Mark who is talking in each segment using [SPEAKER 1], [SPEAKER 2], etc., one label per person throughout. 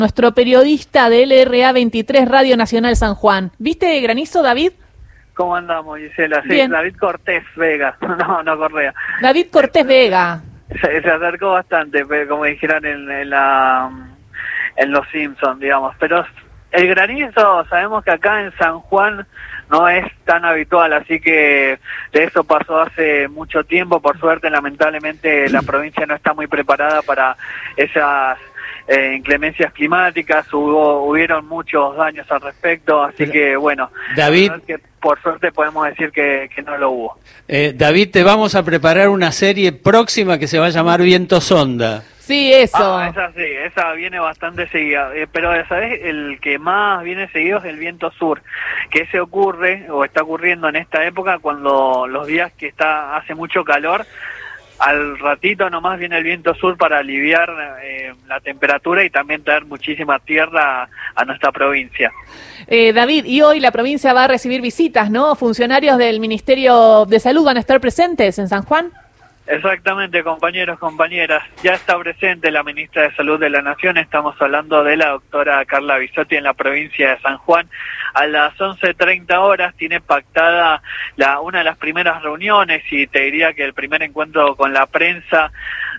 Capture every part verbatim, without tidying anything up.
[SPEAKER 1] nuestro periodista de L R A veintitrés Radio Nacional San Juan. ¿Viste granizo, David?
[SPEAKER 2] ¿Cómo andamos, Gisela? Sí,
[SPEAKER 1] Bien.
[SPEAKER 2] David Cortés Vega, no, no Correa.
[SPEAKER 1] David Cortés Vega.
[SPEAKER 2] Se, se acercó bastante, pero como dijeron en, en, la, en Los Simpsons, digamos. Pero el granizo, sabemos que acá en San Juan no es tan habitual, así que de eso pasó hace mucho tiempo. Por suerte, lamentablemente, la provincia no está muy preparada para esas eh, inclemencias climáticas. Hubo, hubieron muchos daños al respecto, así que bueno,
[SPEAKER 3] David,
[SPEAKER 2] que por suerte podemos decir que, que no lo hubo.
[SPEAKER 3] Eh, David, te vamos a preparar una serie próxima que se va a llamar Viento Sonda.
[SPEAKER 1] Sí, eso.
[SPEAKER 2] Ah, esa sí, esa viene bastante seguida, eh, pero ¿sabes? El que más viene seguido es el viento sur, que se ocurre o está ocurriendo en esta época cuando los días que está hace mucho calor, al ratito nomás viene el viento sur para aliviar eh, la temperatura y también traer muchísima tierra a, a nuestra provincia.
[SPEAKER 1] Eh, David, y hoy la provincia va a recibir visitas, ¿no? Funcionarios del Ministerio de Salud van a estar presentes en San Juan.
[SPEAKER 2] Exactamente, compañeros, compañeras. Ya está presente la ministra de Salud de la Nación. Estamos hablando de la doctora Carla Bisotti en la provincia de San Juan. A las once treinta horas tiene pactada la, una de las primeras reuniones y te diría que el primer encuentro con la prensa.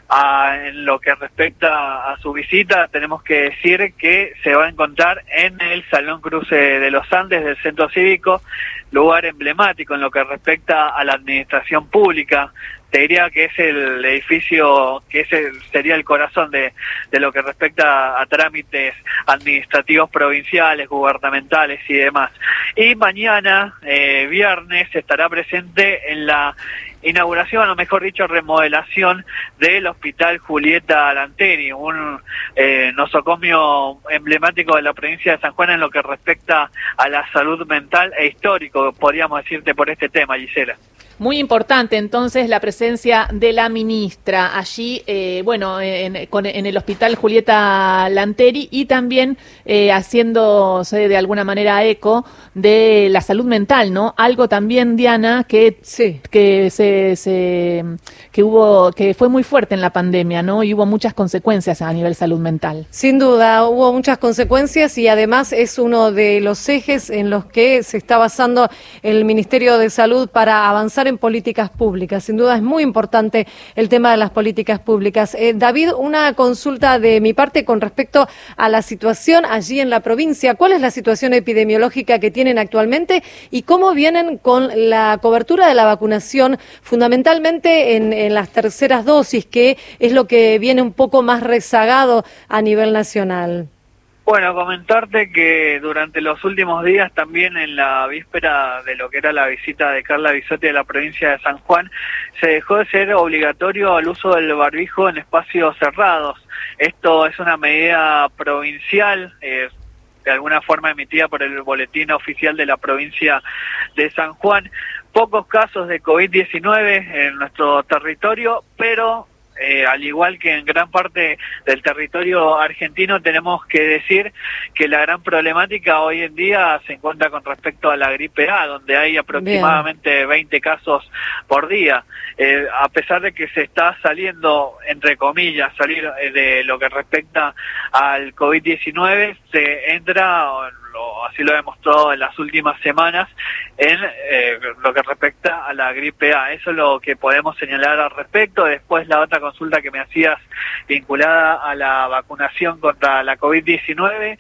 [SPEAKER 2] A, en lo que respecta a su visita, tenemos que decir que se va a encontrar en el Salón Cruce de los Andes del Centro Cívico, lugar emblemático en lo que respecta a la administración pública. Te diría que es el edificio, que ese sería el corazón de, de lo que respecta a trámites administrativos provinciales, gubernamentales y demás. Y mañana, eh, viernes, estará presente en la inauguración, o mejor dicho, remodelación del Hospital Julieta Lanteri, un eh, nosocomio emblemático de la provincia de San Juan en lo que respecta a la salud mental e histórico, podríamos decirte por este tema, Gisela.
[SPEAKER 1] Muy importante entonces la presencia de la ministra allí, eh, bueno, en, con, en el Hospital Julieta Lanteri y también eh, haciéndose de alguna manera eco de la salud mental, ¿no? Algo también, Diana, que sí. que se, se que hubo que fue muy fuerte en la pandemia, ¿no? Y hubo muchas consecuencias a nivel salud mental.
[SPEAKER 4] Sin duda, hubo muchas consecuencias y además es uno de los ejes en los que se está basando el Ministerio de Salud para avanzar en políticas públicas. Sin duda es muy importante el tema de las políticas públicas. Eh, David, una consulta de mi parte con respecto a la situación allí en la provincia. ¿Cuál es la situación epidemiológica que tienen actualmente y cómo vienen con la cobertura de la vacunación, fundamentalmente en, en las terceras dosis, que es lo que viene un poco más rezagado a nivel nacional?
[SPEAKER 2] Bueno, comentarte que durante los últimos días, también en la víspera de lo que era la visita de Carla Bisotti a la provincia de San Juan, se dejó de ser obligatorio el uso del barbijo en espacios cerrados. Esto es una medida provincial, eh, de alguna forma emitida por el boletín oficial de la provincia de San Juan. Pocos casos de COVID diecinueve en nuestro territorio, pero Eh, al igual que en gran parte del territorio argentino, tenemos que decir que la gran problemática hoy en día se encuentra con respecto a la gripe A, donde hay aproximadamente Bien. veinte casos por día. Eh, a pesar de que se está saliendo, entre comillas, salir eh, de lo que respecta al COVID diecinueve, se entra, lo, así lo demostró en las últimas semanas, en eh, lo que respecta a la gripe A. Eso es lo que podemos señalar al respecto. Después, la otra consulta que me hacías vinculada a la vacunación contra la COVID diecinueve,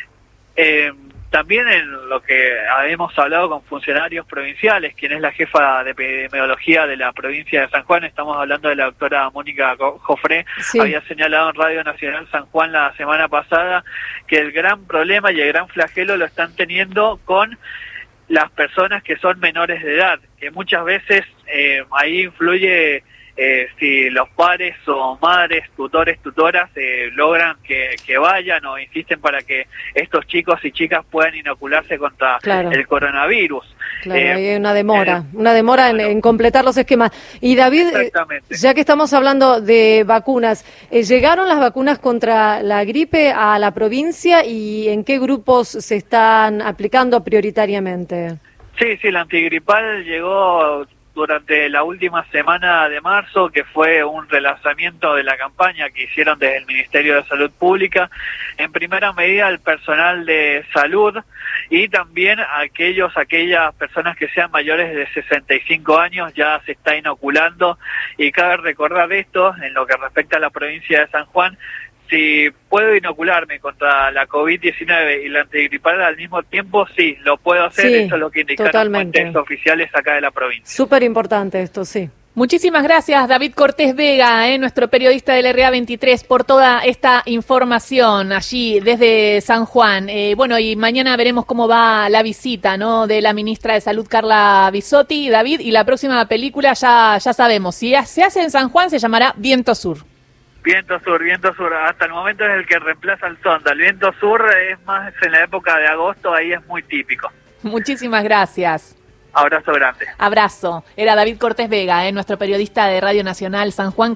[SPEAKER 2] eh, también en lo que hemos hablado con funcionarios provinciales, quien es la jefa de epidemiología de la provincia de San Juan, estamos hablando de la doctora Mónica Jofré, sí. Había señalado en Radio Nacional San Juan la semana pasada que el gran problema y el gran flagelo lo están teniendo con las personas que son menores de edad, que muchas veces eh, ahí influye eh, si los padres o madres, tutores, tutoras eh, logran que, que vayan o insisten para que estos chicos y chicas puedan inocularse contra claro. el coronavirus.
[SPEAKER 4] Claro, eh, hay una demora, eh, una demora bueno, en, en completar los esquemas. Y David, ya que estamos hablando de vacunas, eh, ¿llegaron las vacunas contra la gripe a la provincia y en qué grupos se están aplicando prioritariamente?
[SPEAKER 2] Sí, sí, la antigripal llegó durante la última semana de marzo, que fue un relanzamiento de la campaña que hicieron desde el Ministerio de Salud Pública, en primera medida el personal de salud y también aquellos, aquellas personas que sean mayores de sesenta y cinco años ya se está inoculando, y cabe recordar esto en lo que respecta a la provincia de San Juan. Si puedo inocularme contra la COVID diecinueve y la antigripal al mismo tiempo, sí, lo puedo hacer. Sí, eso es lo que indicaron fuentes oficiales acá de la provincia.
[SPEAKER 4] Súper importante esto, sí.
[SPEAKER 1] Muchísimas gracias, David Cortés Vega, eh, nuestro periodista del R A veintitrés, por toda esta información allí desde San Juan. Eh, bueno, y mañana veremos cómo va la visita, ¿no?, de la ministra de Salud, Carla Bisotti. David, y la próxima película ya, ya sabemos, si se hace en San Juan se llamará Viento Sur.
[SPEAKER 2] Viento Sur, Viento Sur, hasta el momento es el que reemplaza al Sonda. El Viento Sur es más en la época de agosto, ahí es muy típico.
[SPEAKER 1] Muchísimas gracias.
[SPEAKER 2] Abrazo grande.
[SPEAKER 1] Abrazo. Era David Cortés Vega, eh, nuestro periodista de Radio Nacional San Juan.